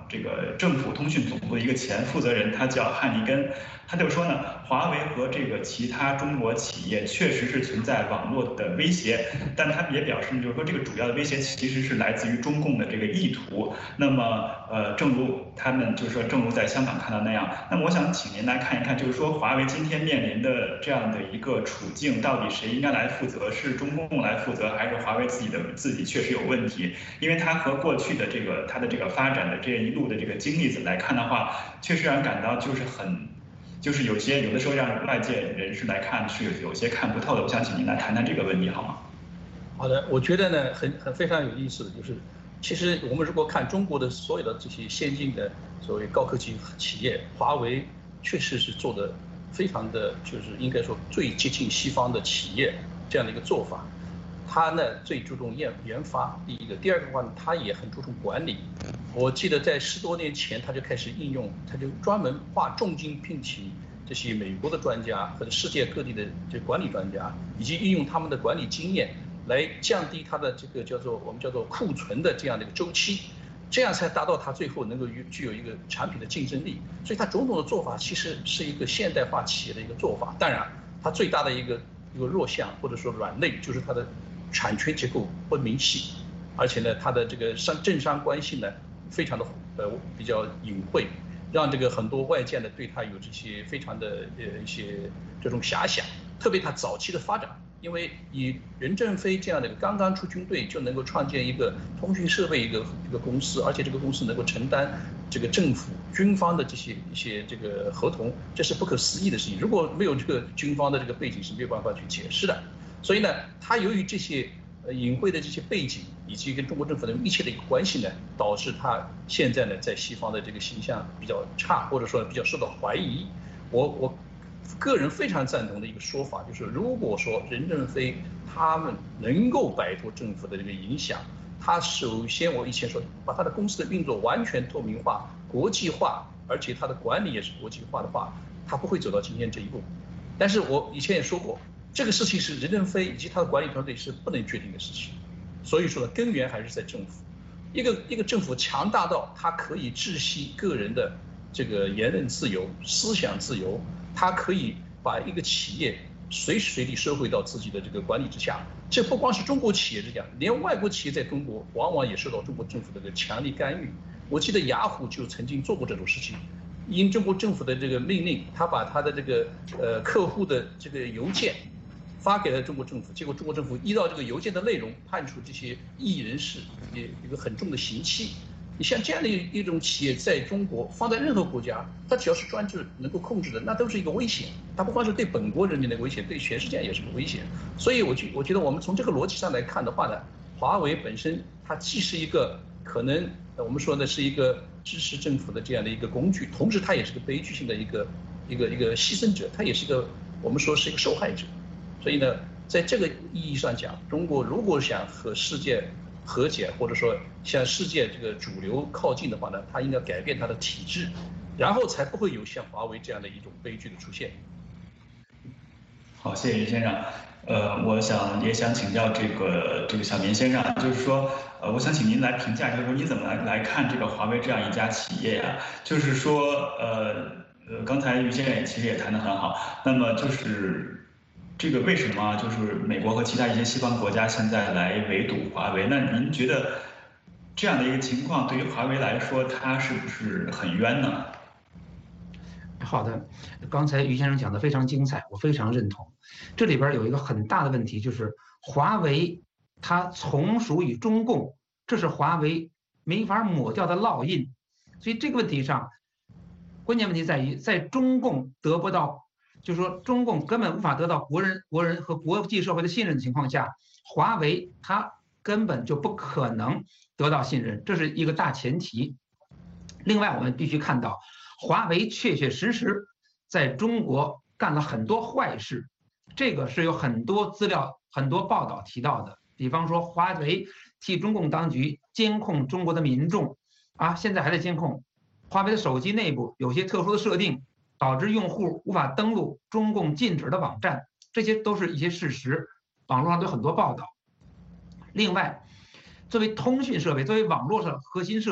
这个政府通讯总部的一个前负责人，他叫汉尼根，他就说呢，华为和这个其他中国企业确实是存在网络的威胁，但他也表示呢，就是说这个主要的威胁其实是来自于中共的这个意图。那么正如他们就是说，正如在香港看到那样，那么我想请您来看一看，就是说华为今天面临的这样的一个处境，到底谁应该来负责？是中共来负责，还是华为自己确实有问题？因为它和过去的它的这个发展的这一路的这个经历来看的话，确实让人感到就是有的时候让外界人士来看是有些看不透的。我想请您来谈谈这个问题好吗？ 好的，我觉得呢非常有意思的就是，其实我们如果看中国的所有的这些先进的所谓高科技企业，华为确实是做的非常的，就是应该说最接近西方的企业这样的一个做法。它呢最注重研发，第一个，第二个的话呢，它也很注重管理。我记得在10多年前，它就开始应用，它就专门花重金聘请这些美国的专家和世界各地的这管理专家，以及运用他们的管理经验来降低它的这个我们叫做库存的这样的一个周期，这样才达到它最后能够具有一个产品的竞争力。所以它种种的做法其实是一个现代化企业的一个做法。当然，它最大的一个弱项或者说软肋就是它的产权结构不明细，而且呢，它的这个政商关系呢非常的比较隐晦，让这个很多外界呢对它有这些非常的一些这种遐想。特别它早期的发展，因为以任正非这样的刚刚出军队就能够创建一个通讯设备一个公司，而且这个公司能够承担这个政府军方的一些这个合同，这是不可思议的事情。如果没有这个军方的这个背景是没有办法去解释的。所以呢，它由于这些隐晦的这些背景，以及跟中国政府的密切的一个关系呢，导致它现在呢在西方的这个形象比较差，或者说比较受到怀疑。我个人非常赞同的一个说法就是，如果说任正非他们能够摆脱政府的这个影响，他首先我以前说，把他的公司的运作完全透明化、国际化，而且他的管理也是国际化的话，他不会走到今天这一步。但是我以前也说过，这个事情是任正非以及他的管理团队是不能决定的事情，所以说呢，根源还是在政府。一个政府强大到它可以窒息个人的这个言论自由、思想自由，它可以把一个企业随时随地收回到自己的这个管理之下。这不光是中国企业这样，连外国企业在中国往往也受到中国政府的这个强力干预。我记得雅虎就曾经做过这种事情。因中国政府的这个命令，他把他的这个客户的这个邮件发给了中国政府，结果中国政府依照这个邮件的内容判处这些异议人士一个很重的刑期。你像这样的一种企业，在中国放在任何国家，它只要是专制能够控制的，那都是一个危险。它不光是对本国人民的危险，对全世界也是个危险。所以我觉得我们从这个逻辑上来看的话呢，华为本身它既是一个可能我们说的是一个支持政府的这样的一个工具，同时它也是个悲剧性的一个牺牲者，它也是一个我们说是一个受害者。所以呢，在这个意义上讲，中国如果想和世界和解，或者说向世界这个主流靠近的话呢，它应该改变它的体制，然后才不会有像华为这样的一种悲剧的出现。 好，谢谢于先生。我也想请教这个小明先生，就是说，我想请您来评价，就是说你怎么来看这个华为这样一家企业呀？就是说，刚才于先生其实也谈得很好，那么就是这个为什么就是美国和其他一些西方国家现在来围堵华为？那您觉得这样的一个情况对于华为来说，它是不是很冤呢？ 好的，刚才于先生讲的非常精彩，我非常认同。这里边有一个很大的问题，就是华为它从属于中共，这是华为没法抹掉的烙印。所以这个问题上，关键问题在于，在中共得不到，就是说中共根本无法得到国人和国际社会的信任的情况下，华为它根本就不可能得到信任，这是一个大前提。另外，我们必须看到，华为确确实实在中国干了很多坏事，这个是有很多资料、很多报道提到的。比方说，华为替中共当局监控中国的民众，现在还在监控。华为的手机内部有些特殊的设定，导致用户无法登录中共禁止的网站，这些都是一些事实，网络上都有很多报道。另外，作为通讯设备，作为网络上核心设备，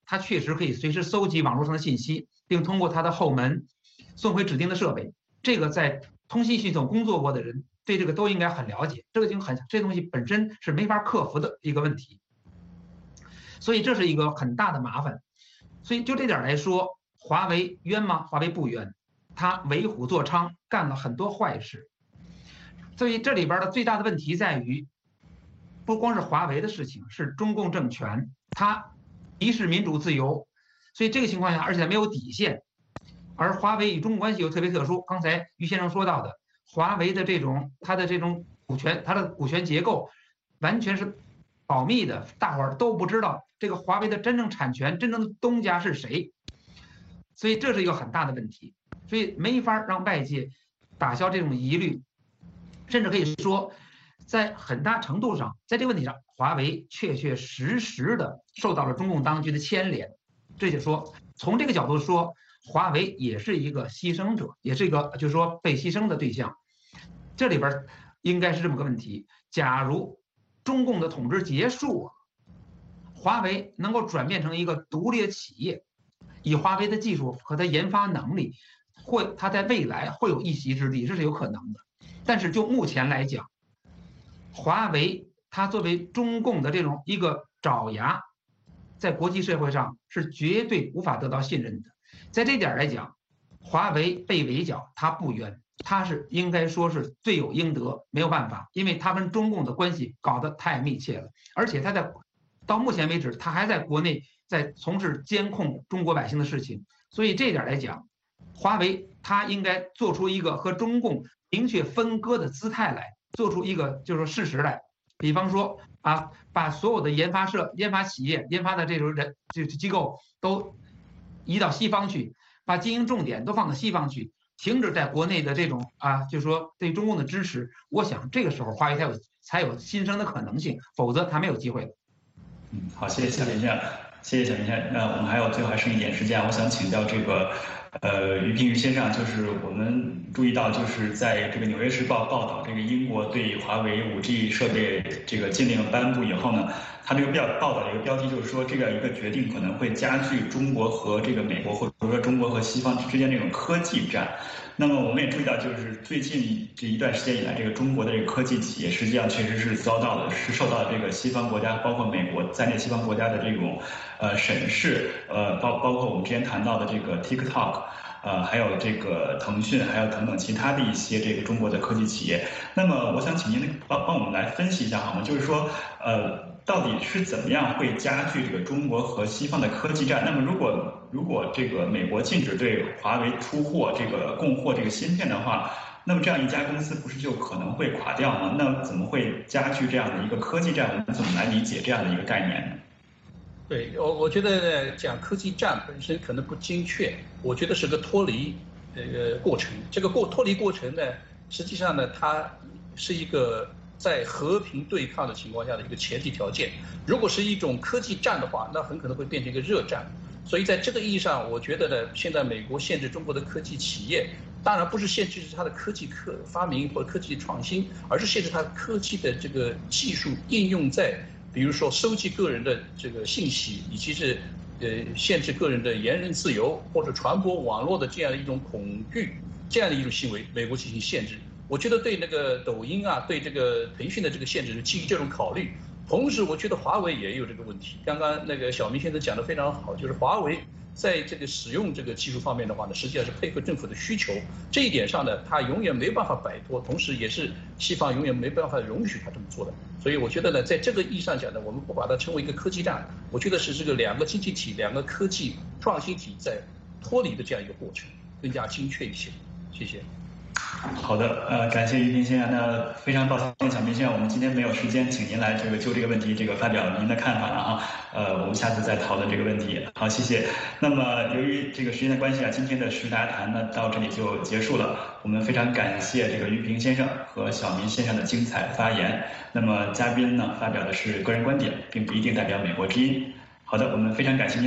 它确实可以随时搜集网络上的信息，并通过它的后门送回指定的设备。这个在通信系统工作过的人对这个都应该很了解，这东西本身是没法克服的一个问题，所以这是一个很大的麻烦。所以就这点来说，华为冤吗？华为不冤，他为虎作伥，干了很多坏事。所以这里边的最大的问题在于，不光是华为的事情，是中共政权它敌视民主自由，所以这个情况下，而且没有底线。而华为与中共关系又特别特殊，刚才于先生说到的，华为的它的这种股权，它的股权结构完全是保密的，大伙儿都不知道这个华为的真正产权、真正的东家是谁，所以这是一个很大的问题，所以没法让外界打消这种疑虑，甚至可以说，在很大程度上，在这个问题上，华为确确实实的受到了中共当局的牵连。这就说，从这个角度说，华为也是一个牺牲者，也是一个就是说被牺牲的对象。这里边应该是这么个问题：假如中共的统治结束，华为能够转变成一个独立的企业，以华为的技术和它研发能力，它在未来会有一席之地，这是有可能的。但是就目前来讲，华为它作为中共的这种一个爪牙，在国际社会上是绝对无法得到信任的。在这点来讲，华为被围剿，它不冤，它是应该说是罪有应得，没有办法，因为它跟中共的关系搞得太密切了，而且它到目前为止，它还在国内在从事监控中国百姓的事情，所以这点来讲，华为它应该做出一个和中共明确分割的姿态来，做出一个就是说事实来，比方说把所有的研发企业、研发的这种机构都移到西方去，把经营重点都放到西方去，停止在国内的这种就是说对中共的支持。我想这个时候华为才有新生的可能性，否则它没有机会了。 好，谢谢小林先生，谢谢小林先生。我们最后还剩一点时间，我想请教这个于平先生，就是我们注意到，就是在这个《纽约时报》报道，这个英国对华为5G 设备这个禁令颁布以后呢，它这个报道的一个标题就是说，这个一个决定可能会加剧中国和这个美国，或者说中国和西方之间这种科技战。那么我们也注意到，就是最近这一段时间以来，这个中国的这个科技企业实际上确实是受到了这个西方国家，包括美国在内西方国家的这种审视，包括我们之前谈到的这个 TikTok。还有这个腾讯，还有等等其他的一些这个中国的科技企业。那么我想请您帮我们来分析一下好吗？就是说，到底是怎么样会加剧这个中国和西方的科技战？那么如果这个美国禁止对华为出货供货这个芯片的话，那么这样一家公司不是就可能会垮掉吗？那怎么会加剧这样的一个科技战？我们怎么来理解这样的一个概念呢？ 对，我觉得讲科技战本身可能不精确，我觉得是个脱离过程。这个脱离过程呢，实际上呢，它是一个在和平对抗的情况下的一个前提条件。如果是一种科技战的话，那很可能会变成一个热战。所以在这个意义上，我觉得呢，现在美国限制中国的科技企业，当然不是限制它的科技发明或者科技创新，而是限制它科技的这个技术应用在。比如说收集个人的这个信息，以及是限制个人的言论自由或者传播网络的这样的一种恐惧，这样的一种行为，美国进行限制。我觉得对那个抖音对这个腾讯的这个限制是基于这种考虑。同时，我觉得华为也有这个问题。刚刚那个小明先生讲得非常好，就是华为在这个使用这个技术方面的话呢，实际上是配合政府的需求。这一点上呢，它永远没办法摆脱，同时也是西方永远没办法容许它这么做的。所以我觉得呢，在这个意义上讲呢，我们不把它称为一个科技战，我觉得是这个两个经济体、两个科技创新体在脱离的这样一个过程，更加精确一些。谢谢。 好的，感谢于平先生。那非常抱歉，小明先生，我们今天没有时间请您来就这个问题发表您的看法了我们下次再讨论这个问题。好，谢谢。那么由于这个时间的关系今天的时答谈呢到这里就结束了。我们非常感谢这个于平先生和小明先生的精彩发言。那么嘉宾呢发表的是个人观点，并不一定代表美国之音。好的，我们非常感谢您。